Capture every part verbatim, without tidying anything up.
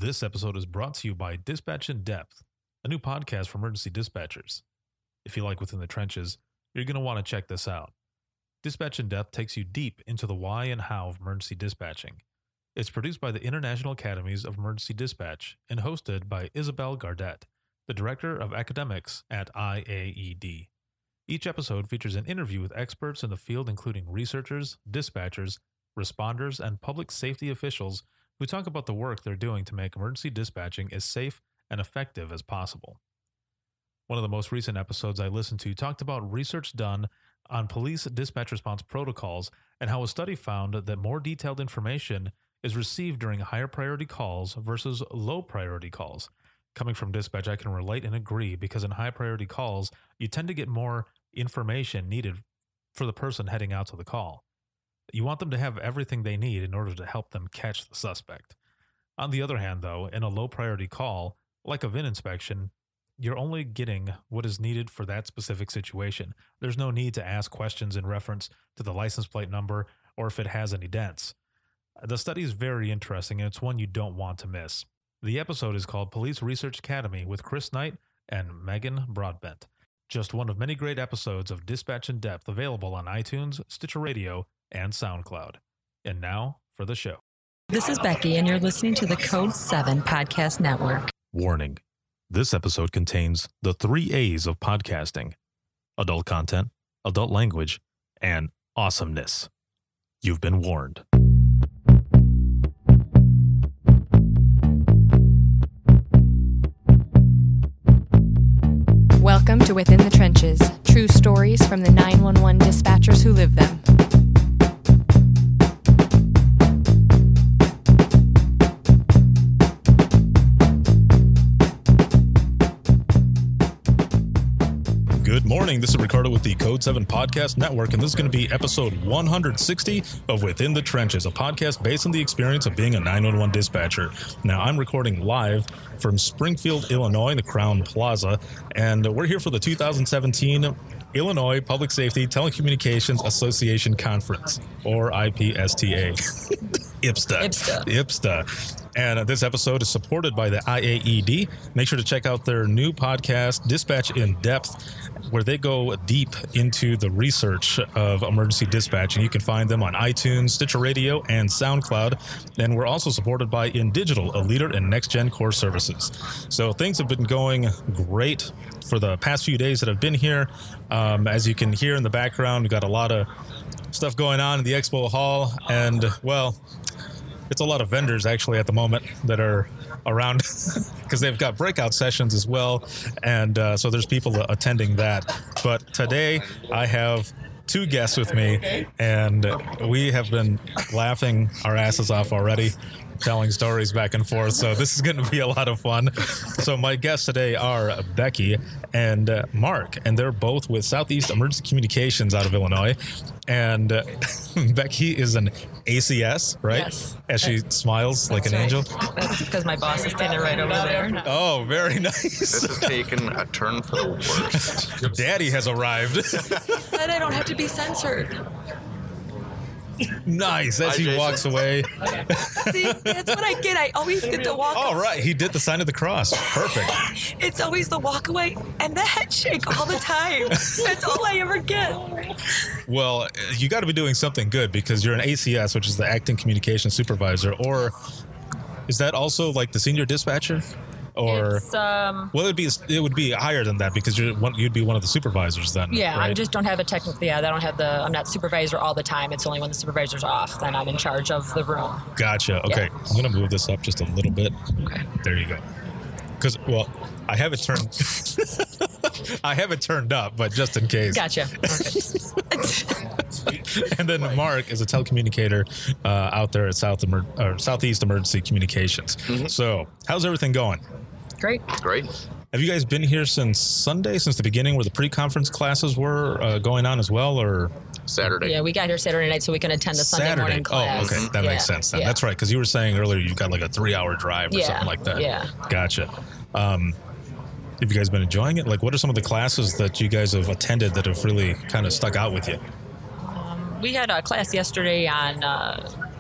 This episode is brought to you by Dispatch in Depth, a new podcast for emergency dispatchers. If you like Within the Trenches, you're going to want to check this out. Dispatch in Depth takes you deep into the why and how of emergency dispatching. It's produced by the International Academies of Emergency Dispatch and hosted by Isabel Gardet, the Director of Academics at I A E D. Each episode features an interview with experts in the field, including researchers, dispatchers, responders, and public safety officials who talk about the work they're doing to make emergency dispatching as safe and effective as possible. One of the most recent episodes I listened to talked about research done on police dispatch response protocols and how a study found that more detailed information is received during higher priority calls versus low priority calls. Coming from dispatch, I can relate and agree because in high priority calls, you tend to get more information needed for the person heading out to the call. You want them to have everything they need in order to help them catch the suspect. On the other hand, though, in a low priority call, like a V I N inspection, you're only getting what is needed for that specific situation. There's no need to ask questions in reference to the license plate number or if it has any dents. The study is very interesting, and it's one you don't want to miss. The episode is called Police Research Academy with Chris Knight and Megan Broadbent. Just one of many great episodes of Dispatch in Depth available on iTunes, Stitcher Radio, and SoundCloud. And now for the show. This is Becky, and you're listening to the Code seven Podcast Network. Warning. This episode contains the three A's of podcasting: adult content, adult language, and awesomeness. You've been warned. Welcome to Within the Trenches, true stories from the nine one one dispatchers who live them. Good morning, this is Ricardo with the Code seven Podcast Network, and this is going to be episode one hundred sixty of Within the Trenches, a podcast based on the experience of being a nine one one dispatcher. Now, I'm recording live from Springfield, Illinois, in the Crown Plaza, and we're here for the two thousand seventeen Illinois Public Safety Telecommunications Association Conference, or I P S T A. I P S T A. I P S T A. I P S T A. And uh, this episode is supported by the I A E D. Make sure to check out their new podcast, Dispatch in Depth, where they go deep into the research of emergency dispatching. You can find them on iTunes, Stitcher Radio, and SoundCloud. And we're also supported by InDigital, a leader in next-gen core services. So things have been going great for the past few days that I've been here. Um, as you can hear in the background, we've got a lot of stuff going on in the expo hall. And, well, it's a lot of vendors actually at the moment that are around because they've got breakout sessions as well. And uh, so there's people attending that. But today I have two guests with me, and we have been laughing our asses off already, telling stories back and forth. So this is going to be a lot of fun. So my guests today are Becky and uh, Mark, and they're both with Southeast Emergency Communications out of Illinois. And uh, Becky is an A C S, right? Yes. As she smiles like an right. angel. That's because my boss is standing right over there. Oh, very nice. This has taken a turn for the worst. Daddy has arrived. Said I don't have to be censored. Nice. As Hi, he Jason. walks away. See, that's what I get. I always get to walk. All right. He did the sign of the cross. Perfect. It's always the walk away and the head shake all the time. That's all I ever get. Well, you got to be doing something good because you're an A C S, which is the Acting Communications Supervisor, or is that also like the senior dispatcher? Or It's, um, well, it'd be it would be higher than that because you're one, you'd be one of the supervisors then. yeah, right? I just don't have a technical. Yeah, I don't have the. I'm not supervisor all the time. It's only when the supervisor's off, then I'm in charge of the room. Gotcha. Okay, Yeah. I'm gonna move this up just a little bit. Okay. There you go. Because well, I have it turned. I have it turned up, but just in case. Gotcha. Okay. And then Mark is a telecommunicator uh, out there at South Emer- or Southeast Emergency Communications. Mm-hmm. So, how's everything going? Great. Great. Have you guys been here since Sunday, since the beginning, where the pre-conference classes were uh, going on as well, or Saturday. Yeah, we got here Saturday night so we can attend the Sunday Saturday? morning class. Oh, okay, that Yeah, makes sense. Then yeah. that's right, because you were saying earlier you got like a three-hour drive or Yeah, something like that. yeah. Gotcha. Um, have you guys been enjoying it? Like, what are some of the classes that you guys have attended that have really kind of stuck out with you? We had a class yesterday on uh,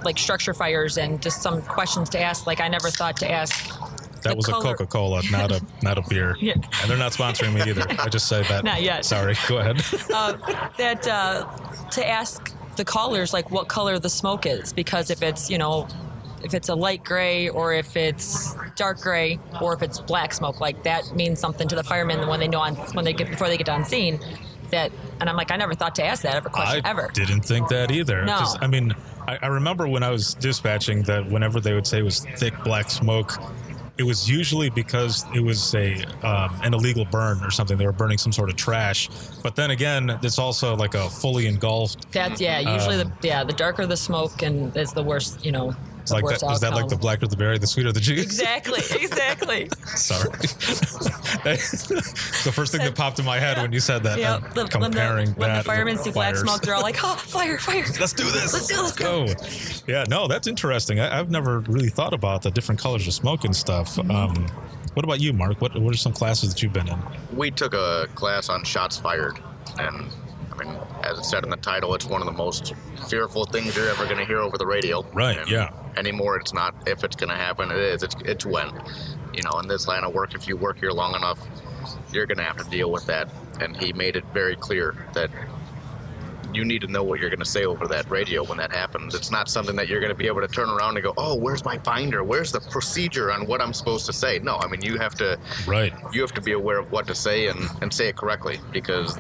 like structure fires and just some questions to ask. Like I never thought to ask. That was color. a Coca-Cola, not a not a beer. Yeah. And they're not sponsoring me either. I just say that. Not yet. Sorry. Go ahead. Uh, that uh, to ask the callers like what color the smoke is, because if it's you know if it's a light gray or if it's dark gray or if it's black smoke, like that means something to the firemen when they know on when they get before they get on scene. That and I'm like I never thought to ask that ever question I ever. didn't think that either. No. 'Cause, I mean, I, I remember when I was dispatching that whenever they would say it was thick black smoke, it was usually because it was a um, an illegal burn or something. They were burning some sort of trash. But then again, it's also like a fully engulfed. That's yeah. Usually Um, the yeah the darker the smoke and is the worst. You know. It's like that, is that like the blacker the berry, the sweeter the juice? Exactly, exactly. Sorry. The first thing that popped in my head Yeah. when you said that, Yeah, uh, the, comparing when the, when that the firemen with see black fires. smoke, they're all like, "Oh, fire, fire! Let's do this. Let's do this. go. Yeah, no, that's interesting. I, I've never really thought about the different colors of smoke and stuff. Mm-hmm. Um, what about you, Mark? What What are some classes that you've been in? We took a class on shots fired, and I mean, as it said in the title, it's one of the most fearful things you're ever going to hear over the radio. Right, And yeah. Anymore, it's not if it's going to happen. It is. It's it's when. You know, in this line of work, if you work here long enough, you're going to have to deal with that. And he made it very clear that you need to know what you're going to say over that radio when that happens. It's not something that you're going to be able to turn around and go, oh, where's my binder? Where's the procedure on what I'm supposed to say? No, I mean, you have to Right. you have to be aware of what to say and, and say it correctly, because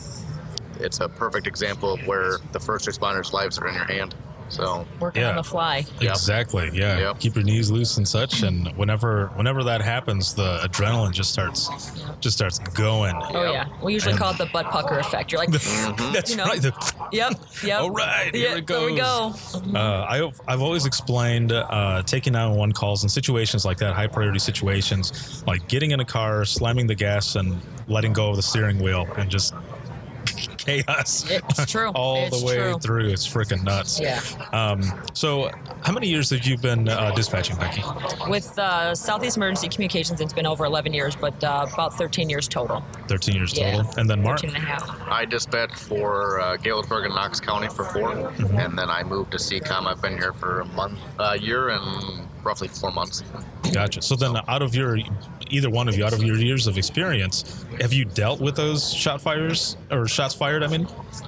it's a perfect example of where the first responders' lives are in your hand. So Working Yeah. on the fly. Yep. Exactly. Yeah. Yep. Keep your knees loose and such. And whenever whenever that happens, the adrenaline just starts just starts going. Oh yeah, we usually And- call it the butt pucker effect. You're like, That's You know. right. The- yep, yep. All right, here yeah, it There we go. Uh, I, I've always explained uh, taking nine one one calls in situations like that, high priority situations, like getting in a car, slamming the gas, and letting go of the steering wheel, and just chaos. It's true. All It's the way true. through. It's freaking nuts. Yeah. Um, so, how many years have you been uh, dispatching, Becky? With uh, Southeast Emergency Communications, it's been over eleven years, but uh, about thirteen years total. thirteen years Yeah. total. And then Mark? thirteen and a half. I dispatched for uh, Galesburg and Knox County for four, Mm-hmm. and then I moved to C COM. I've been here for a month, a year, and roughly four months. Gotcha. So then, out of your, either one of you, out of your years of experience, have you dealt with those shot fires or shots fired? I mean,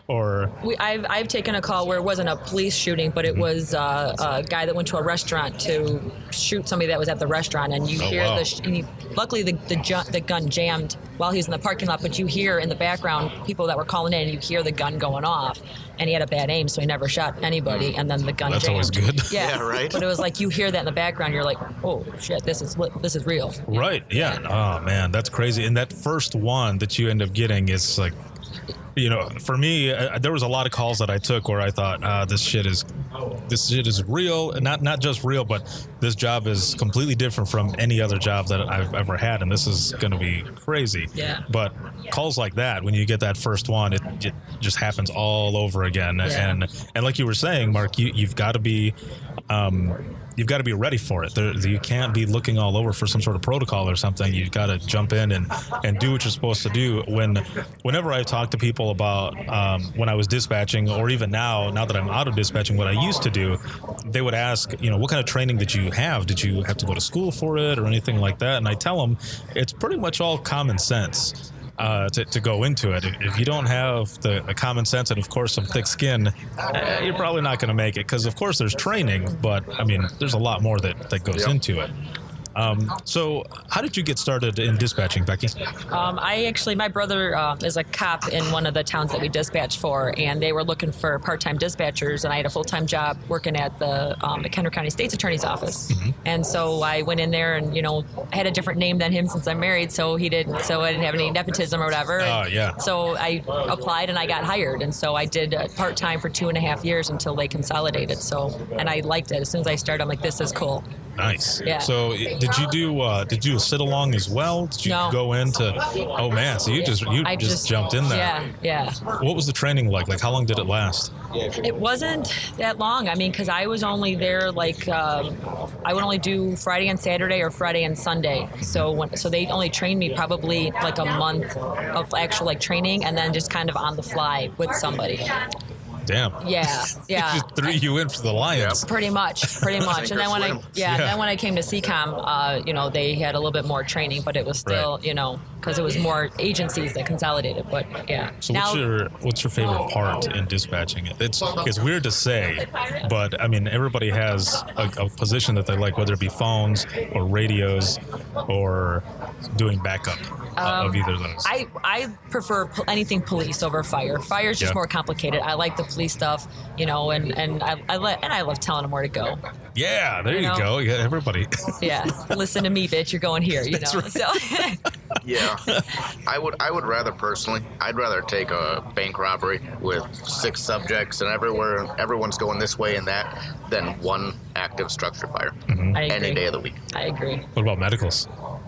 or We, I've, I've taken a call where it wasn't a police shooting, but it Mm-hmm. was uh, a guy that went to a restaurant to shoot somebody that was at the restaurant, and you Oh, hear wow. the. Sh- and he, luckily, the the, ju- the gun jammed while he was in the parking lot, but you hear in the background people that were calling in, and you hear the gun going off, and he had a bad aim, so he never shot anybody, and then the gun That's jammed. always good. Yeah, Yeah, right. But it was like you hear that in the background, you're like, oh shit, this is li- this is real. right? Yeah. Oh man, that's crazy. And that first one that you end up getting is like, you know, for me, uh, there was a lot of calls that I took where I thought, ah, this shit is, this shit is real, and not not just real, but this job is completely different from any other job that I've ever had, and this is going to be crazy. Yeah. But calls like that, when you get that first one, it, it just happens all over again, Yeah. and and like you were saying, Mark, you you've got to be. Um, You've got to be ready for it. There, you can't be looking all over for some sort of protocol or something. You've got to jump in and, and do what you're supposed to do. When, whenever I talk to people about um, when I was dispatching, or even now, now that I'm out of dispatching, what I used to do, they would ask, you know, what kind of training did you have? Did you have to go to school for it or anything like that? And I tell them it's pretty much all common sense. Uh, to, to go into it. If, if you don't have the, the common sense and, of course, some thick skin, eh, you're probably not going to make it, because, of course, there's training, but, I mean, there's a lot more that, that goes Yep. into it. Um, so how did you get started in dispatching, Becky? Um, I actually, my brother uh, is a cop in one of the towns that we dispatch for, and they were looking for part-time dispatchers, and I had a full-time job working at the um, McHenry County State's Attorney's Office. Mm-hmm. And so I went in there, and you know, I had a different name than him since I'm married, so he didn't, so I didn't have any nepotism or whatever. Oh, And yeah. So I applied and I got hired, and so I did uh, part-time for two and a half years until they consolidated. So, and I liked it. As soon as I started, I'm like, this is cool. Nice. Yeah. So did you do uh, did you sit along as well? Did you No. go into? Oh man! So you just you I just, jumped in there. Yeah, yeah. What was the training like? Like how long did it last? It wasn't that long. I mean, because I was only there like um, I would only do Friday and Saturday or Friday and Sunday. So when, so they only trained me probably like a month of actual like training, and then just kind of on the fly with somebody. damn. Yeah, yeah. Just threw you in for the Lions. Pretty much, pretty much. Sink And or then when I, swim. yeah, Yeah. then when I came to C COM, uh, you know, they had a little bit more training, but it was still, Right. you know, because it was more agencies that consolidated. But yeah. So now, what's your what's your favorite part in dispatching? It's it's weird to say, but I mean everybody has a, a position that they like, whether it be phones or radios or doing backup uh, of either of those. I, I prefer po- anything police over fire. Fire is just Yeah. more complicated. I like the police stuff, you know, and and I, I let and I love telling them where to go. yeah, there you, you know? go. Yeah, everybody. Yeah, listen to me, bitch. You're going here. You know. So Yeah, I would. I would rather personally. I'd rather take a bank robbery with six subjects and everywhere, everyone's going this way and that, than one active structure fire I agree. any day of the week. I agree. What about medicals?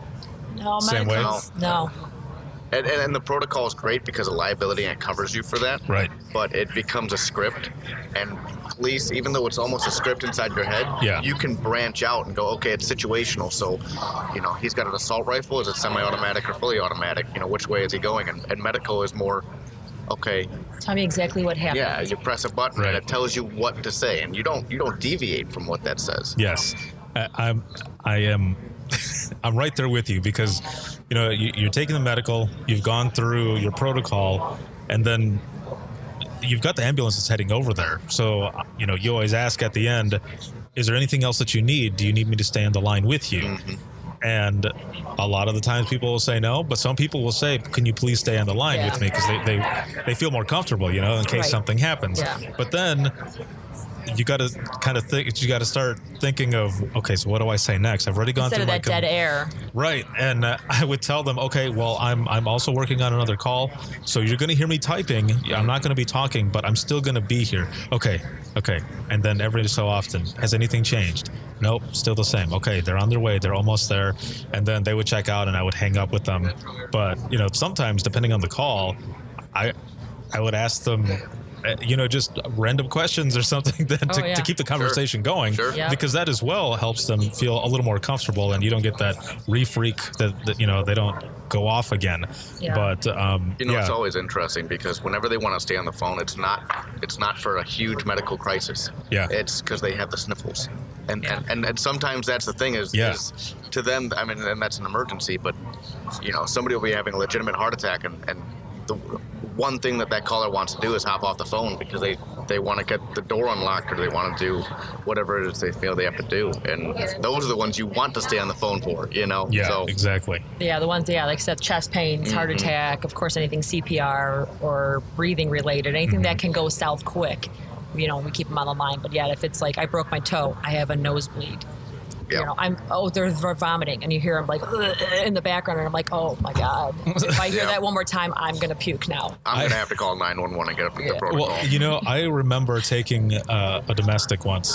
No, Same way? medicals, no. And, and, and the protocol is great because of liability and it covers you for that. Right. But it becomes a script, and police, even though it's almost a script inside your head, Yeah. you can branch out and go, okay, it's situational. So, you know, he's got an assault rifle. Is it semi-automatic or fully automatic? You know, which way is he going? And, and medical is more, okay, Tell me exactly what happened. yeah, you press a button Right. and it tells you what to say, and you don't you don't deviate from what that says. Yes, I, I'm. I am. I'm right there with you because, you know, you, you're taking the medical. You've gone through your protocol, and then you've got the ambulance that's heading over there. So, you know, you always ask at the end, "Is there anything else that you need? Do you need me to stay on the line with you?" Mm-hmm. And a lot of the times people will say no, but some people will say, "Can you please stay on the line Yeah. with me?" Because they, they they feel more comfortable, you know, in case Right. something happens. Yeah. But then you got to kind of think. You got to start thinking of, okay, so what do I say next? I've already gone Instead through of my that dead air. right, and uh, I would tell them, okay, well, I'm I'm also working on another call, so you're going to hear me typing. I'm not going to be talking, but I'm still going to be here. Okay, okay, and then every so often, has anything changed? Nope, still the same. Okay, they're on their way. They're almost there, and then they would check out, and I would hang up with them. But you know, sometimes depending on the call, I I would ask them. uh, You know, just random questions or something then to, Oh, yeah. to keep the conversation going, Sure. Yeah. because that as well helps them feel a little more comfortable, and you don't get that re-freak that, that you know they don't go off again. Yeah. But um, You know, yeah, it's always interesting because whenever they want to stay on the phone, it's not it's not for a huge medical crisis. Yeah. It's because they have the sniffles. And, Yeah. and, and and sometimes that's the thing is, Yeah. is to them, I mean, and that's an emergency, but, you know, somebody will be having a legitimate heart attack, and, and the one thing that that caller wants to do is hop off the phone because they, they want to get the door unlocked, or they want to do whatever it is they feel they have to do. And those are the ones you want to stay on the phone for, you know? yeah, So, exactly. Yeah, the ones, yeah, like I said, chest pains, heart Mm-hmm. attack, of course, anything C P R or breathing related, anything that Mm-hmm. can go south quick. You know, we keep them on the line. But yeah, if it's like I broke my toe, I have a nosebleed. yeah. You know, I'm oh, they're vomiting, and you hear them like "Ugh," in the background, and I'm like, oh my god! If I hear Yeah. that one more time, I'm gonna puke now. I'm I- going to have to call nine one one and get up with the Yeah. protocol. Well, you know, I remember taking uh, a domestic once,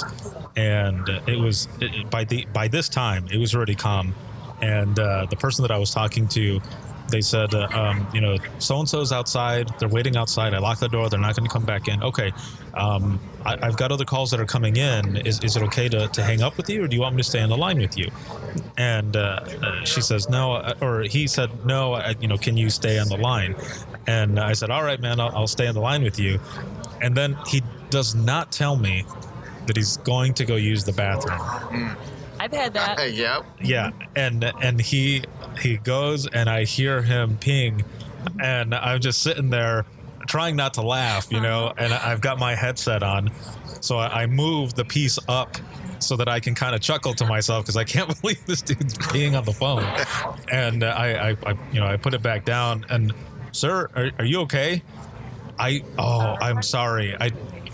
and it was it, by the by this time it was already calm, and uh, the person that I was talking to, they said, uh, um, you know, so and so's outside. They're waiting outside. I locked the door. They're not going to come back in. Okay, um, I, I've got other calls that are coming in. Is is it okay to, to hang up with you, or do you want me to stay on the line with you? And uh, uh, she says no, uh, or he said no. Uh, you know, can you stay on the line? And I said, all right, man, I'll, I'll stay on the line with you. And then he does not tell me that he's going to go use the bathroom. I've had that. Hey, yeah. Yeah, and and he he goes, and I hear him peeing, and I'm just sitting there trying not to laugh, you know, and I've got my headset on, so I, I move the piece up so that I can kind of chuckle to myself because I can't believe this dude's peeing on the phone, and uh, I, I, I you know I put it back down, and sir, are, are you okay? I oh I'm sorry I.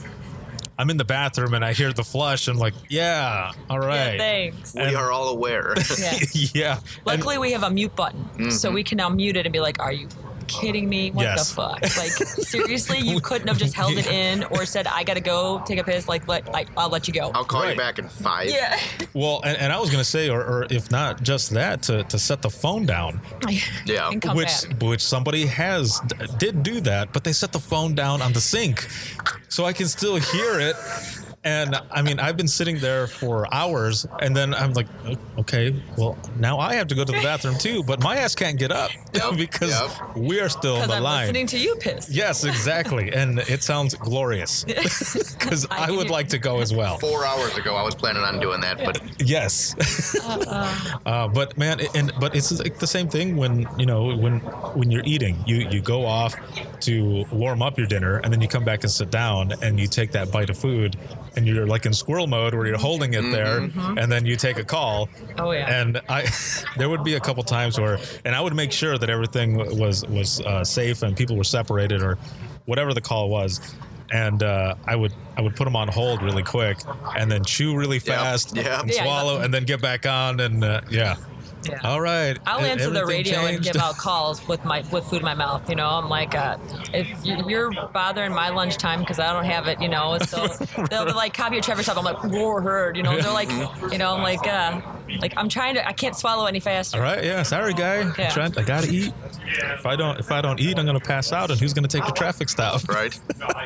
I'm in the bathroom and I hear the flush. And I'm like, yeah, all right. Yeah, thanks. We And- are all aware. Yeah. yeah. Luckily, we have a mute button, so we can now mute it and be like, "Are you kidding me? What Yes. the fuck? Like, seriously, you couldn't have just held it in or said, I gotta go take a piss. Like, let I, I'll let you go." I'll call Right. you back in five. Yeah. Well, and, and I was going to say, or, or if not just that, to, to set the phone down, Yeah. And come which back. which somebody has did do that, but they set the phone down on the sink, so I can still hear it. And I mean, I've been sitting there for hours, and then I'm like, okay, well, now I have to go to the bathroom too, but my ass can't get up. Yep. because Yep. we are still on Because the I'm line. listening to you piss. Yes, exactly. And it sounds glorious because I, I would hear- like to go as well. Four hours ago, I was planning on doing that, but Yes. uh, but man, and but it's like the same thing when, you know, when when you're eating, you, you go off to warm up your dinner and then you come back and sit down and you take that bite of food and you're like in squirrel mode where you're holding it there and then you take a call. Oh, yeah. And I, there would be a couple times where, and I would make sure that everything was, was uh, safe and people were separated or whatever the call was. And uh, I would I would put them on hold really quick, and then chew really fast, Yep. and Yeah. swallow, and then get back on, and uh, yeah. Yeah. All right. I'll E- answer the everything radio and changed. give out calls with my with food in my mouth. You know, I'm like, uh, if you- you're bothering my lunchtime because I don't have it, you know, so they'll be like, copy your Trevor stuff. I'm like, roar herd, you know. They're like, you know, I'm like, uh, like I'm trying to, I can't swallow any faster. All right. Yeah. Sorry, guy. Yeah. Trent, I gotta eat. If I don't, if I don't eat, I'm gonna pass out, and who's gonna take the traffic stop? right?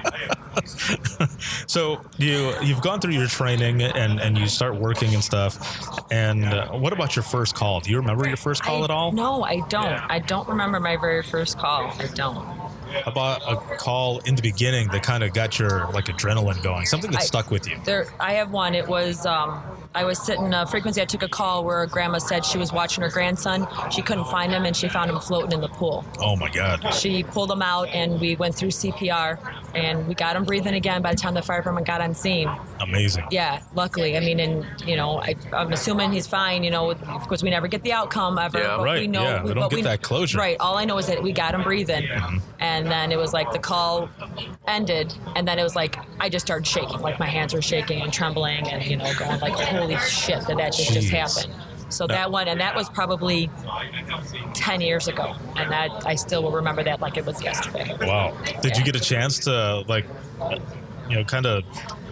So you you've gone through your training and and you start working and stuff. And uh, what about your first call? Do you remember your first call I- at all? No, I don't. I don't remember my very first call. I don't. How about a call in the beginning that kind of got your like adrenaline going? Something that I- stuck with you. There, I have one. It was um, I was sitting a frequency. I took a call where a grandma said she was watching her grandson. She couldn't find him, and she found him floating in the pool. Oh my God. She pulled him out, and we went through C P R, and we got him breathing again. By the time the fire department got on scene, Amazing. yeah, luckily. I mean, and you know, I, I'm assuming he's fine. You know, of course, we never get the outcome ever. Yeah. but Right, We know, yeah, we don't but get that closure. Right. All I know is that we got him breathing, Mm-hmm. and then it was like the call ended, and then it was like I just started shaking, like my hands were shaking and trembling, and you know, going like, holy shit, that that just, just Jeez. happened. So that one, and that was probably ten years ago, and that I still will remember that like it was yesterday. Wow. Did you Yeah. get a chance to like, you know, kind of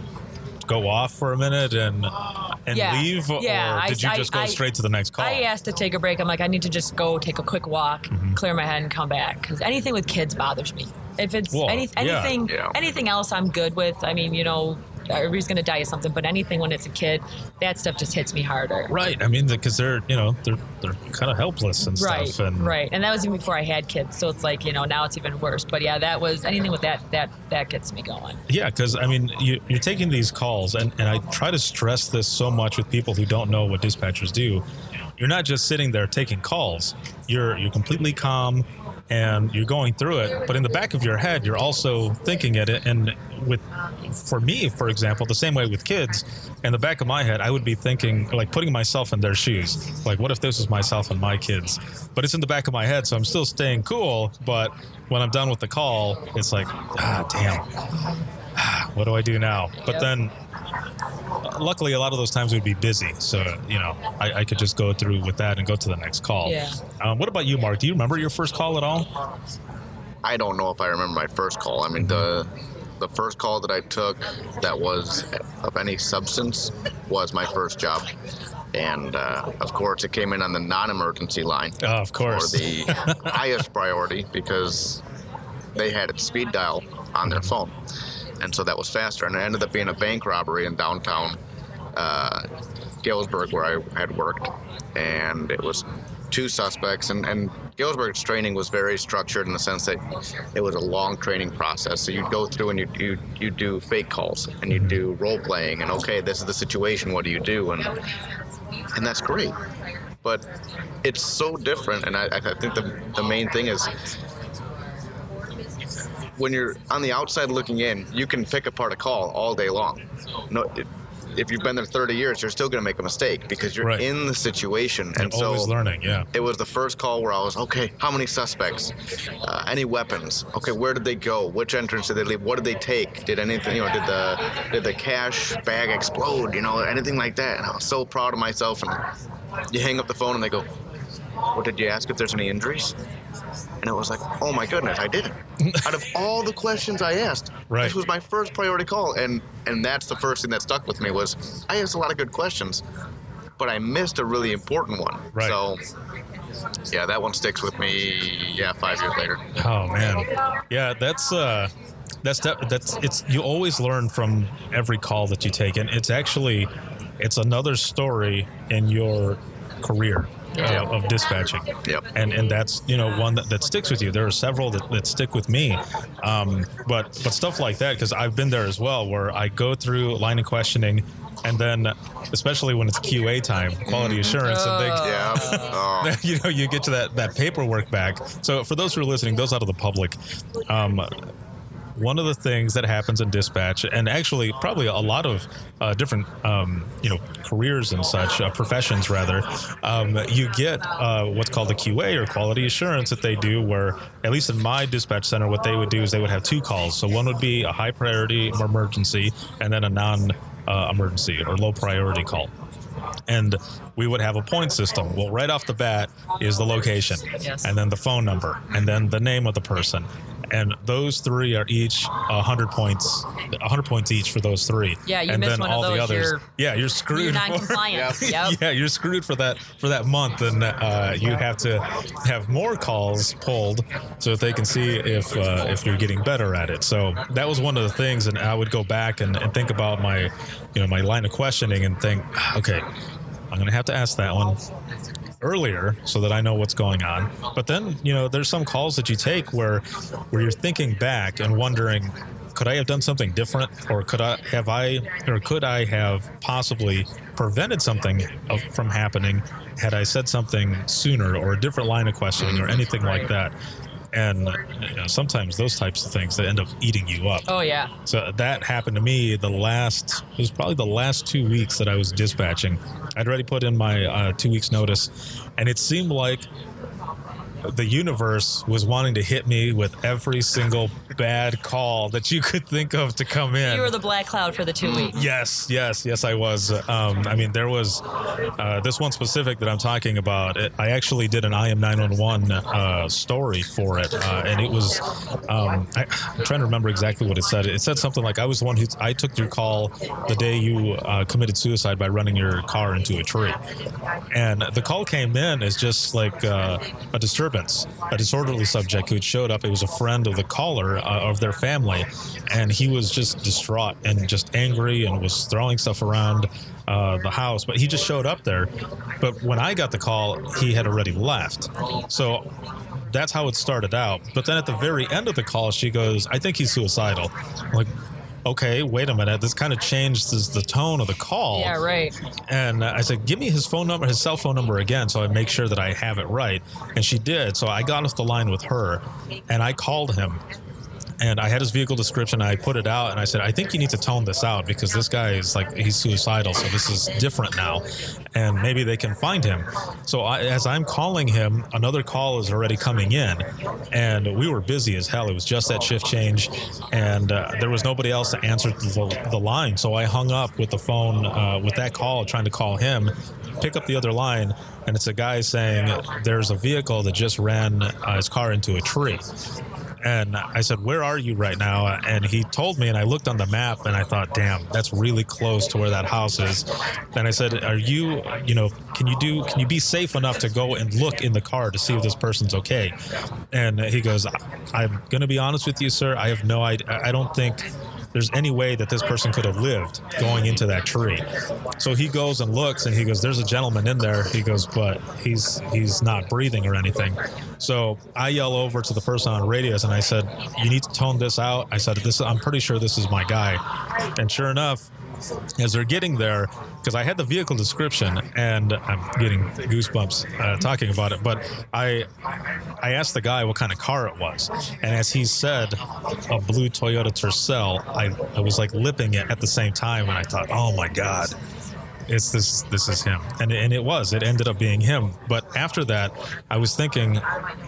go off for a minute and and Yeah. leave, Yeah, or I- did you I- just go I- straight to the next call? I asked to take a break. I'm like, I need to just go take a quick walk, Mm-hmm. clear my head, and come back. Because anything with kids bothers me. If it's Well, any, yeah. anything, Yeah. anything else, I'm good with. I mean, you know, everybody's gonna die of something. But anything when it's a kid, that stuff just hits me harder. Right. I mean, because they're you know they're they're kind of helpless and Right, stuff. And right, and that was even before I had kids, so it's like you know now it's even worse. But yeah, that was anything with that that that gets me going. Yeah, because I mean, you, you're taking these calls, and, and I try to stress this so much with people who don't know what dispatchers do. You're not just sitting there taking calls. You're you're completely calm, and you're going through it. But in the back of your head, you're also thinking it. And with, for me, for example, the same way with kids, in the back of my head, I would be thinking, like putting myself in their shoes. Like, what if this was myself and my kids? But it's in the back of my head, so I'm still staying cool. But when I'm done with the call, it's like, ah, damn. What do I do now? But Yep. then, luckily, a lot of those times we'd be busy, so you know I, I could just go through with that and go to the next call. Yeah. Um, what about you, Mark? Do you remember your first call at all? I don't know if I remember my first call. I mean, the the first call that I took that was of any substance was my first job. And, uh, of course, it came in on the non-emergency line. Oh, of course. Or the highest priority because they had it speed dial on their phone. And so that was faster. And it ended up being a bank robbery in downtown uh, Galesburg where I had worked. And it was two suspects. And, and Galesburg's training was very structured in the sense that it was a long training process. So you'd go through and you'd, you'd, you'd do fake calls and you'd do role playing. And, okay, this is the situation. What do you do? And and that's great. But it's so different. And I, I think the, the main thing is when you're on the outside looking in, you can pick apart a call all day long. No, it, if you've been there thirty years, you're still going to make a mistake because you're Right. in the situation. You're And so always learning, yeah. it was the first call where I was, okay, how many suspects? Uh, any weapons? Okay, where did they go? Which entrance did they leave? What did they take? Did anything, you know, did the did the cash bag explode? You know, anything like that? And I was so proud of myself. And you hang up the phone and they go, what, did you ask if there's any injuries? And it was like, oh my goodness, I did it. Out of all the questions I asked, Right. this was my first priority call. And and that's the first thing that stuck with me was I asked a lot of good questions, but I missed a really important one. Right. So, yeah, that one sticks with me, yeah, five years later. Oh man, yeah, that's uh, that's de- that's it's you always learn from every call that you take, and it's actually it's another story in your career. Yeah. uh, of dispatching. Yep. And and that's, you know, one that, that sticks with you. There are several that, that stick with me. Um, but but stuff like that, because I've been there as well, where I go through line of questioning, and then especially when it's Q A time, quality assurance, and they, Yeah. Oh. you know, you get to that, that paperwork back. So for those who are listening, those out of the public, um, one of the things that happens in dispatch, and actually probably a lot of uh, different, um, you know, careers and such, uh, professions rather, um, you get uh, what's called the Q A or quality assurance that they do, where at least in my dispatch center, what they would do is they would have two calls. So one would be a high priority emergency, and then a non uh, emergency or low priority call. And we would have a point system. Well, right off the bat is the location, Yes. and then the phone number, and then the name of the person. And those three are each one hundred points, one hundred points each for those three. Yeah, you and miss then one of all the those, others. you're- yeah, you're screwed. You're for- non-compliant. Yeah. Yep. yeah, you're screwed for that for that month, and uh, you have to have more calls pulled so that they can see if uh, if you're getting better at it. So that was one of the things, and I would go back and, and think about my, you know, my line of questioning and think, okay, I'm going to have to ask that one earlier so that I know what's going on. But then, you know, there's some calls that you take where where you're thinking back and wondering, could I have done something different, or could I have I or could I have possibly prevented something of, from happening had I said something sooner, or a different line of questioning, or anything like that. And you know, sometimes those types of things that end up eating you up. Oh yeah. So that happened to me the last, it was probably the last two weeks that I was dispatching. I'd already put in my uh, two weeks notice, and it seemed like the universe was wanting to hit me with every single bad call that you could think of to come in. You were the black cloud for the two weeks. Yes, yes, yes, I was. Um, I mean, there was uh, this one specific that I'm talking about. It, I actually did an I M nine one one uh, story for it, uh, and it was. Um, I, I'm trying to remember exactly what it said. It said something like, "I was the one who I took your call the day you uh, committed suicide by running your car into a tree," and the call came in as just like uh, a disturbance. A disorderly subject who had showed up. It was a friend of the caller, uh, of their family, and he was just distraught and just angry and was throwing stuff around uh, the house. But he just showed up there. But when I got the call, he had already left. So that's how it started out. But then at the very end of the call, she goes, "I think he's suicidal." I'm like, okay, wait a minute. This kind of changed this, the tone of the call. Yeah, right. And I said, give me his phone number, his cell phone number again, so I make sure that I have it right. And she did. So I got off the line with her, and I called him. And I had his vehicle description. I put it out, and I said, I think you need to tone this out, because this guy is like, he's suicidal, so this is different now. And maybe they can find him. So I, as I'm calling him, another call is already coming in. And we were busy as hell. It was just that shift change. And uh, there was nobody else to answer the, the line. So I hung up with the phone, uh, with that call, trying to call him, pick up the other line. And it's a guy saying, there's a vehicle that just ran uh, his car into a tree. And I said, where are you right now? And he told me, and I looked on the map, and I thought, damn, that's really close to where that house is. And I said, are you, you know, can you do, can you be safe enough to go and look in the car to see if this person's okay? And he goes, I'm going to be honest with you, sir. I have no idea. I don't think there's any way that this person could have lived going into that tree. So he goes and looks, and he goes, there's a gentleman in there. He goes, but he's he's not breathing or anything. So I yell over to the person on radios, and I said, you need to tone this out. I said, this, I'm pretty sure this is my guy. And sure enough, as they're getting there, because I had the vehicle description, and I'm getting goosebumps uh, talking about it, but I I asked the guy what kind of car it was, and as he said, a blue Toyota Tercel, I, I was like lipping it at the same time, and I thought, oh my God, it's this this is him. And, and it was. It ended up being him. But after that, I was thinking,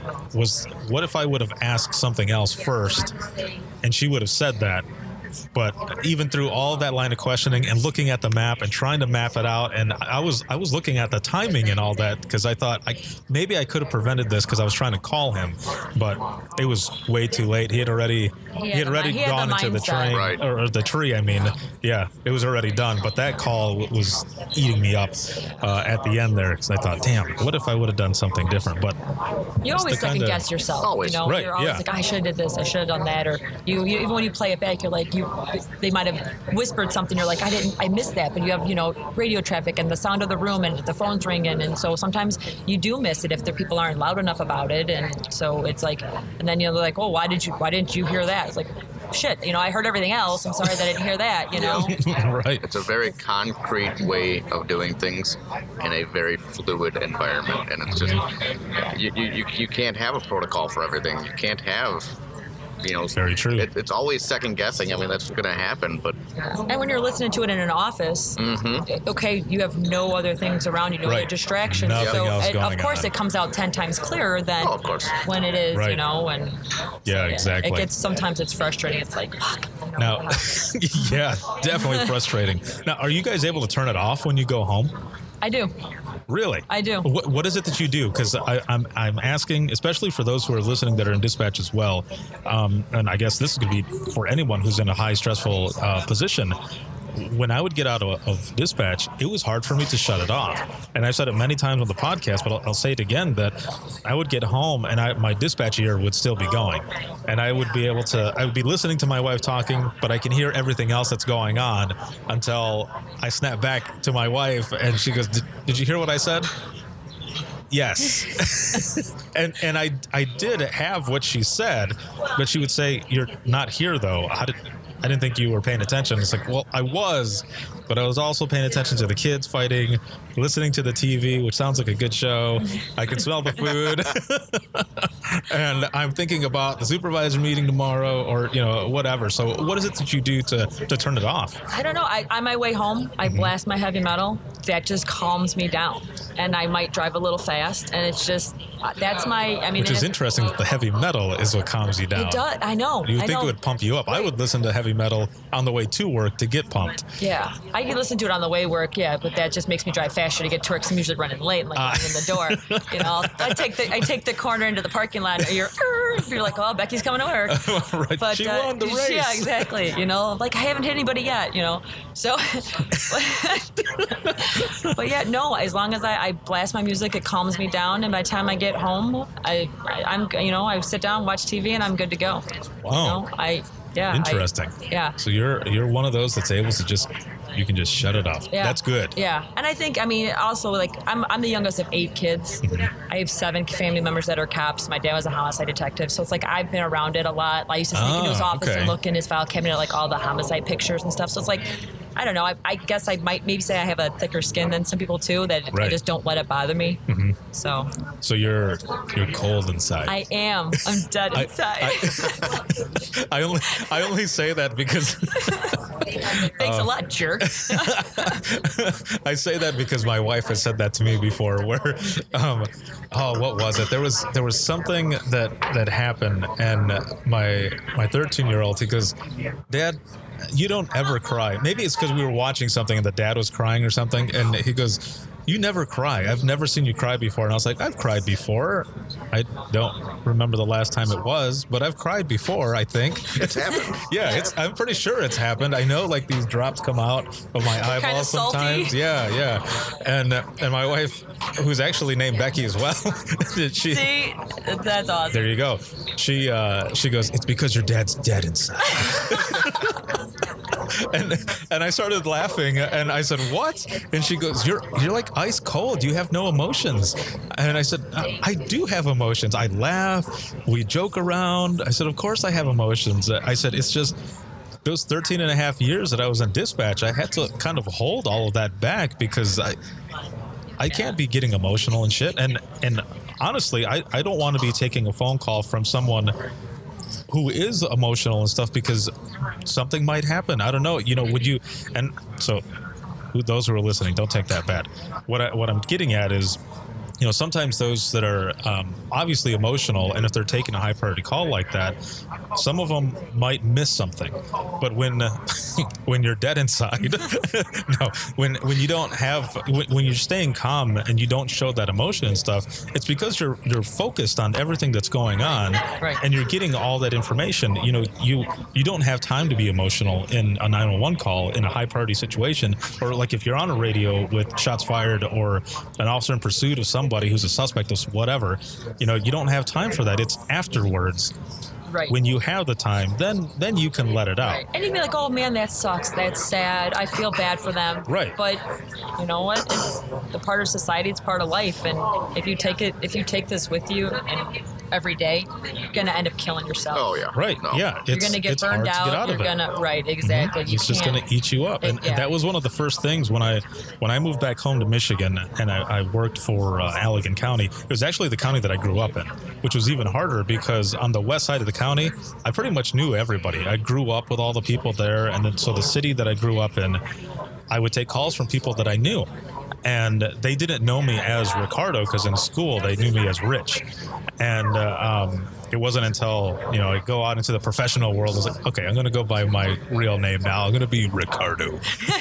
was what if I would have asked something else first, and she would have said that? But even through all that line of questioning and looking at the map and trying to map it out, and I was I was looking at the timing and all that, because I thought I, maybe I could have prevented this, because I was trying to call him, but it was way too late. He had already he, had had the already mi- he had gone the into the mindset. train Right. or, or the tree. I mean, yeah, it was already done. But that call was eating me up uh, at the end there, because I thought, damn, what if I would have done something different? But You it's always the second kinda- guess yourself. Always. You know, Right, you're always yeah. like, I should have did this, I should have done that, or you, you even when you play it back, you're like, you they might have whispered something. You're like, I didn't, I missed that. But you have, you know, radio traffic and the sound of the room and the phone's ringing. And so sometimes you do miss it if the people aren't loud enough about it. And so it's like, and then, you know, they're like, oh, why did you, why didn't you hear that? It's like, shit, you know, I heard everything else. I'm sorry that I didn't hear that, you know? Right. It's a very concrete way of doing things in a very fluid environment. And it's just, you, you, you can't have a protocol for everything. You can't have, you know, very true. It, it's always second guessing. I mean, that's going to happen. But and when you're listening to it in an office, mm-hmm. okay, you have no other things around you, no right. other distractions. Nothing so else it, going of course, on. it comes out ten times clearer than oh, of course. when it is, right. you know. And yeah, so, exactly. It gets sometimes it's frustrating. It's like, fuck. You know, Now, yeah, definitely frustrating. Now, are you guys able to turn it off when you go home? I do. Really? I do. What, what is it that you do? Because I'm I'm asking, especially for those who are listening that are in dispatch as well, um, and I guess this could be for anyone who's in a high stressful uh, position. When I would get out of, of dispatch, it was hard for me to shut it off. And I've said it many times on the podcast, but I'll, I'll say it again, that I would get home and I, my dispatch ear would still be going. And I would be able to, I would be listening to my wife talking, but I can hear everything else that's going on until I snap back to my wife and she goes, did, did you hear what I said? Yes. and and I, I did have what she said, but she would say, you're not here though. How did... I didn't think you were paying attention. It's like, well, I was, but I was also paying attention to the kids fighting, listening to the T V, which sounds like a good show. I can smell the food. And I'm thinking about the supervisor meeting tomorrow or, you know, whatever. So what is it that you do to, to turn it off? I don't know. I, on my way home, I Mm-hmm. blast my heavy metal. That just calms me down. And I might drive a little fast. And it's just, that's my, I mean. Which is it, interesting that the heavy metal is what calms you down. It does. I know. You would I think know. it would pump you up. I would listen to heavy metal on the way to work to get pumped. Yeah. I can listen to it on the way to work, yeah, but that just makes me drive faster to get to work because I'm usually running late and like Uh. in the door. You know, I take the I take the corner into the parking lot and you're, you're like, oh, Becky's coming to work. Right. But, she uh, won the race. Yeah, exactly. You know, like I haven't hit anybody yet, you know. So, but yeah, no, as long as I, I blast my music, it calms me down. And by the time I get home, I, I I'm, you know, I sit down, watch T V and I'm good to go. Wow. You know, I, yeah. Interesting. I, yeah. So you're you're one of those that's able to just you can just shut it off. Yeah. That's good. Yeah. And I think, I mean, also, like, I'm, I'm the youngest of eight kids. I have seven family members that are cops. My dad was a homicide detective. So it's like I've been around it a lot. I used to sneak into his Ah, office okay. and look in his file cabinet at, like, all the homicide pictures and stuff. So it's like, I don't know. I, I guess I might maybe say I have a thicker skin than some people, too, that I Right. just don't let it bother me. Mm-hmm. So So you're you're cold inside. I am. I'm dead I- inside. I, I only I only say that because Thanks uh, a lot, jerk. I say that because my wife has said that to me before. Where, um, oh, what was it? There was there was something that that happened, and my my thirteen year old, he goes, Dad, you don't ever cry. Maybe it's because we were watching something and the dad was crying or something, and he goes, you never cry. I've never seen you cry before. And I was like, I've cried before. I don't remember the last time it was, but I've cried before, I think. It's happened. Yeah, it's. I'm pretty sure it's happened. I know, like, these drops come out of my eyeballs salty. sometimes. Yeah, yeah. And uh, and my wife, who's actually named Becky as well, she. See? That's awesome. There you go. She uh, she goes, it's because your dad's dead inside. and and I started laughing, and I said, what? And she goes, you're you're like ice cold. You have no emotions. And I said, I, I do have emotions. I laugh. We joke around. I said, of course I have emotions. I said, it's just those thirteen and a half years that I was in dispatch, I had to kind of hold all of that back because I I can't be getting emotional and shit. And and honestly, I, I don't want to be taking a phone call from someone who is emotional and stuff because something might happen. I don't know. You know, would you? And so, who, those who are listening, don't take that bad. What I, what I'm getting at is, you know, sometimes those that are um, obviously emotional, and if they're taking a high priority call like that, some of them might miss something. But when uh, when you're dead inside, no, when when you don't have when, when you're staying calm and you don't show that emotion and stuff, it's because you're you're focused on everything that's going on, Right. and you're getting all that information. You know, you you don't have time to be emotional in a nine one one call in a high priority situation, or like if you're on a radio with shots fired or an officer in pursuit of somebody who's a suspect of whatever. You know, you don't have time for that. It's afterwards. Right. When you have the time, then then you can let it out. Right. And you'd be like, oh man, that sucks. That's sad. I feel bad for them. Right. But you know what? It's the part of society. It's part of life. And if you take it, if you take this with you and every day, you're gonna end up killing yourself. Oh yeah. Right. No. Yeah. It's, You're gonna get it's burned hard out. to get out you're of it. gonna right. Exactly. You It's just can't- going to eat you up, and, Yeah. and that was one of the first things when I when I moved back home to Michigan, and I, I worked for uh, Allegan County. It was actually the county that I grew up in, which was even harder because on the west side of the county, I pretty much knew everybody. I grew up with all the people there, and then, so the city that I grew up in, I would take calls from people that I knew. And they didn't know me as Ricardo because in school they knew me as Rich. And uh, um, it wasn't until, you know, I go out into the professional world, I was like, okay, I'm going to go by my real name now. I'm going to be Ricardo.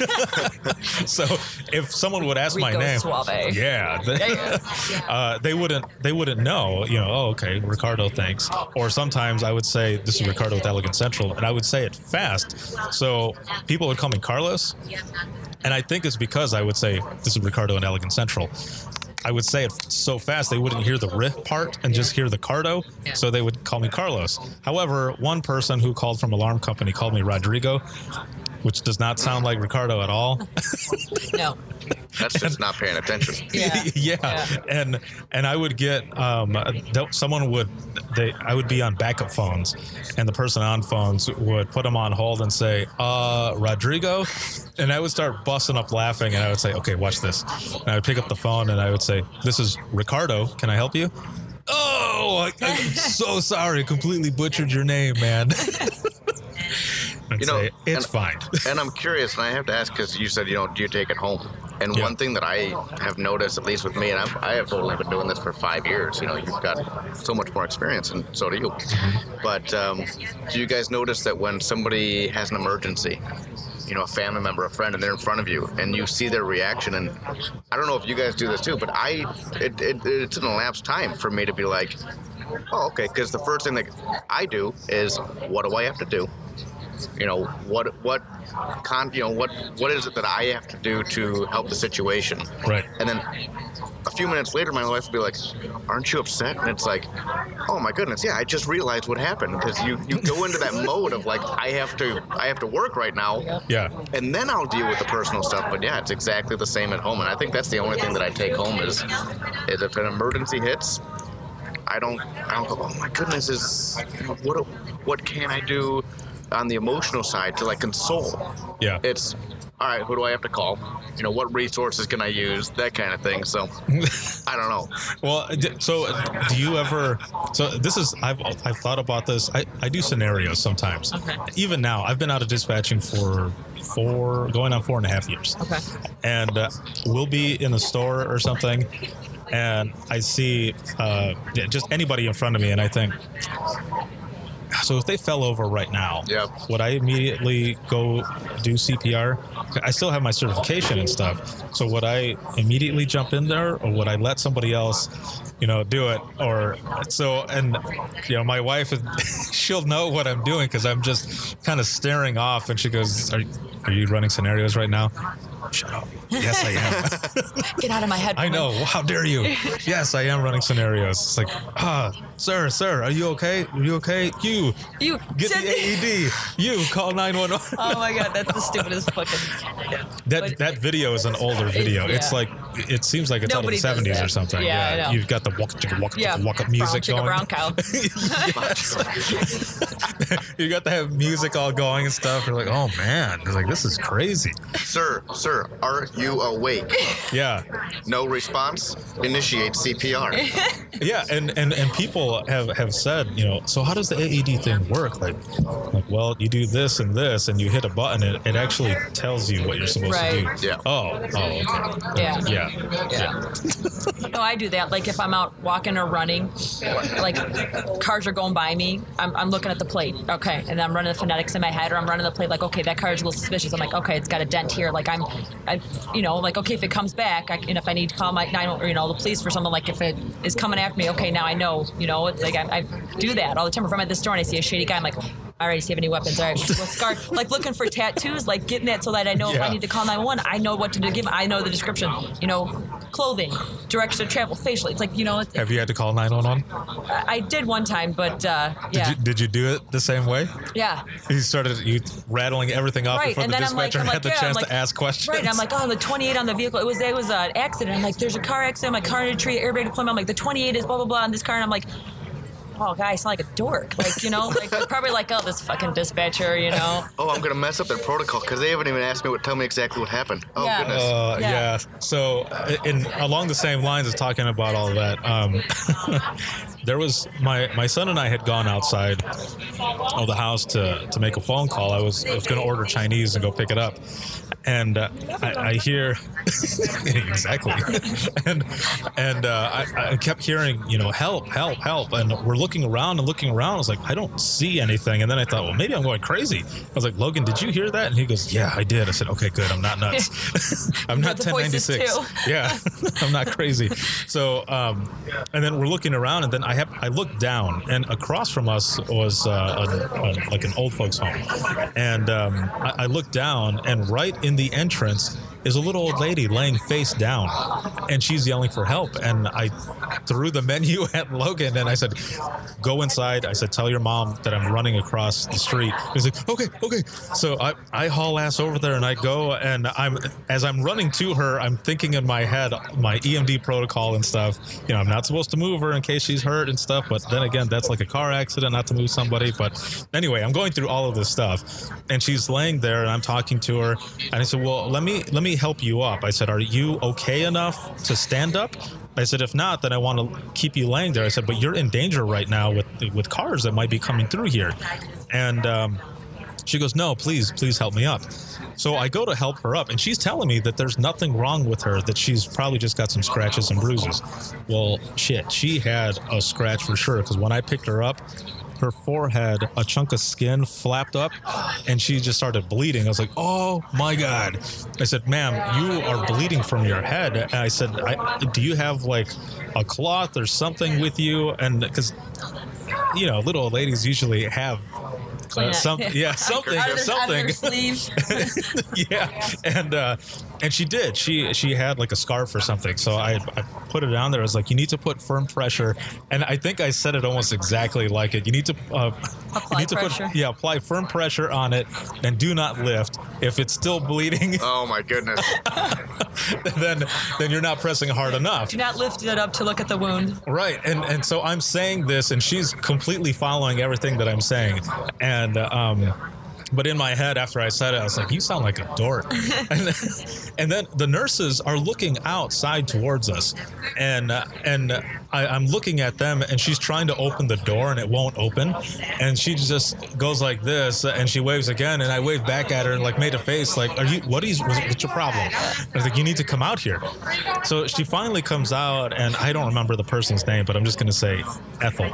So if someone would ask my Rico name, Suave. yeah, they, Yeah. uh, they wouldn't they wouldn't know, you know, oh, okay, Ricardo, thanks. Or sometimes I would say, this is Ricardo with Elegant Central, and I would say it fast. So people would call me Carlos. And I think it's because I would say, this is Ricardo and Elegant Central. I would say it so fast they wouldn't hear the R part and just hear the Cardo, so they would call me Carlos. However, one person who called from alarm company called me Rodrigo, which does not sound like Ricardo at all. No. That's just not paying attention. Yeah. yeah. Yeah. and and I would get um th- someone would they I would be on backup phones, and the person on phones would put them on hold and say, uh Rodrigo, and I would start busting up laughing, and I would say, okay, watch this, and I would pick up the phone and I would say, this is Ricardo, can I help you? Oh, I, I'm so sorry, completely butchered your name, man. And You know, say, it's and- fine. And I'm curious, and I have to ask because you said you know, do you take it home? And Yeah. one thing that I have noticed, at least with me, and I've, I have totally been doing this for five years. You know, you've got so much more experience, and so do you. But um, do you guys notice that when somebody has an emergency, you know, a family member, a friend, and they're in front of you, and you see their reaction, and I don't know if you guys do this too, but I, it, it, it's an elapsed time for me to be like, oh, okay, because the first thing that I do is, what do I have to do? You know, what what con you know what what is it that I have to do to help the situation? Right. And then a few minutes later, my wife will be like, aren't you upset? And it's like, oh my goodness, yeah, I just realized what happened, because you, you go into that mode of like, I have to I have to work right now, Yeah. and then I'll deal with the personal stuff. But yeah, it's exactly the same at home, and I think that's the only thing that I take home is is if an emergency hits, I don't I don't go, oh my goodness, is you know, what what can I do on the emotional side to like console? Yeah. It's all right, who do I have to call? You know, what resources can I use? That kind of thing. So I don't know. Well, d- so uh, do you ever? So this is I've I've thought about this. I, I do scenarios sometimes. Okay. Even now, I've been out of dispatching for four, going on four and a half years. Okay. And uh, we'll be in the store or something, and I see uh, yeah, just anybody in front of me, and I think, so if they fell over right now, Yep. would I immediately go do C P R? I still have my certification and stuff. So would I immediately jump in there, or would I let somebody else, you know, do it? Or so, and you know, my wife, she'll know what I'm doing because I'm just kind of staring off, and she goes, "Are, are you running scenarios right now?" Shut up. Yes, I am. Get out of my head. I know. How dare you? Yes, I am running scenarios. It's like, ah, sir, sir, are you okay? Are you okay? You You get the said- A E D. You call nine one one. Oh my god, that's the stupidest fucking. That But- that video is an older video. It's yeah. like it seems like it's Nobody out of the does seventies that. or something. Yeah, I know. You've got the walk chicka walk Yeah, chicka walk up music brown going. chicken, brown cow. You got to have music all going and stuff. You're like, oh man, it's like this is crazy. Sir, sir, are you awake? Yeah, No response? Initiate C P R. yeah, and, and, and people have, have said, you know, so how does the A E D thing work? Like, like, well, you do this and this, and you hit a button, and it actually tells you what you're supposed Right. to do. Yeah. Oh, oh, okay. Yeah. Yeah. Yeah. No, I do that. Like if I'm out walking or running, like cars are going by me, I'm, I'm looking at the plate. Okay. And then I'm running the phonetics in my head, or I'm running the plate like, okay, that car's a little suspicious. I'm like, okay, it's got a dent here. Like I'm, I, you know, like, okay, if it comes back, I, and if I need to call my nine, or, you know, the police for something, like if it is coming after me, okay, now I know, you know, it's like I, I do that all the time. If I'm at the store and I see a shady guy, I'm like, all right, does he have any weapons? All right, what scar? Like looking for tattoos, like getting that so that I know if Yeah. I need to call nine one one, I know what to do. Give. I know the description. You know, clothing, direction of travel, facially. It's like, you know, it's, Have you had to call nine one one? I, I did one time, but uh, yeah. Did you, did you do it the same way? Yeah. You started you rattling everything off Right, before and the then I'm like, dispatcher I'm had like, the yeah, I'm chance like- to ask questions. Right, and I'm like, oh, the twenty-eight on the vehicle. It was it was an accident. I'm like, there's a car accident. My car in a tree, airbag deployment. I'm like, the twenty-eight is blah blah blah on this car, and I'm like, oh, guy, I sound like a dork. Like, you know, like probably like, oh, this fucking dispatcher, you know. Oh, I'm gonna mess up their protocol because they haven't even asked me what. Tell me exactly what happened. Oh Yeah. goodness. Uh, Yeah. yeah. So, uh, in along the same lines as talking about all of that, um, there was my my son and I had gone outside of the house to to make a phone call. I was I was going to order Chinese and go pick it up, and uh, I, I hear exactly, and and uh, I, I kept hearing, you know, help, help, help, and we're looking around and looking around. I was like, I don't see anything, and then I thought, well, maybe I'm going crazy. I was like, Logan, did you hear that? And he goes, yeah, I did. I said, okay, good. I'm not nuts. I'm not the ten voices ninety-six. too. Yeah, I'm not crazy. So, um, and then we're looking around, and then I have I looked down, and across from us was uh, a, a, like an old folks' home, and um, I, I looked down, and right in the entrance is a little old lady laying face down, and she's yelling for help. And I threw the menu at Logan, and I said, "Go inside." I said, "Tell your mom that I'm running across the street." He's like, "Okay, okay." So I, I haul ass over there, and I go, and I'm as I'm running to her, I'm thinking in my head my E M D protocol and stuff. You know, I'm not supposed to move her in case she's hurt and stuff. But then again, that's like a car accident, not to move somebody. But anyway, I'm going through all of this stuff, and she's laying there, and I'm talking to her, and I said, "Well, let me let me help you up." I said, "Are you okay enough to stand up?" I said, "If not, then I want to keep you laying there." I said, "But you're in danger right now with with cars that might be coming through here." And um, she goes, "No, please, please help me up." So I go to help her up, and she's telling me that there's nothing wrong with her, that she's probably just got some scratches and bruises. Well, shit, she had a scratch for sure, because when I picked her up, her forehead, a chunk of skin flapped up, and she just started bleeding. I was like, oh my God. I said, "Ma'am, you are bleeding from your head." And I said, I, do you have like a cloth or something with you? And because, you know, little old ladies usually have uh, some, yeah, something Out or of their, out of their something. sleeve. Yeah, and uh, and she did. She she had like a scarf or something. So I, I put it down there. I was like, "You need to put firm pressure," and I think I said it almost exactly like it. You need to uh, Apply you need to pressure. put yeah apply firm pressure on it, and do not lift. If it's still bleeding, Oh my goodness. then then you're not pressing hard enough. Do not lift it up to look at the wound. Right, and and so I'm saying this, and she's completely following everything that I'm saying, and um, but in my head after I said it, I was like, "You sound like a dork," and, and then the nurses are looking outside towards us, and uh, and I, I'm looking at them, and she's trying to open the door, and it won't open, and she just goes like this, and she waves again, and I wave back at her and like made a face like, "Are you? What is? What's your problem?" I was like, "You need to come out here." So she finally comes out, and I don't remember the person's name, but I'm just going to say Ethel.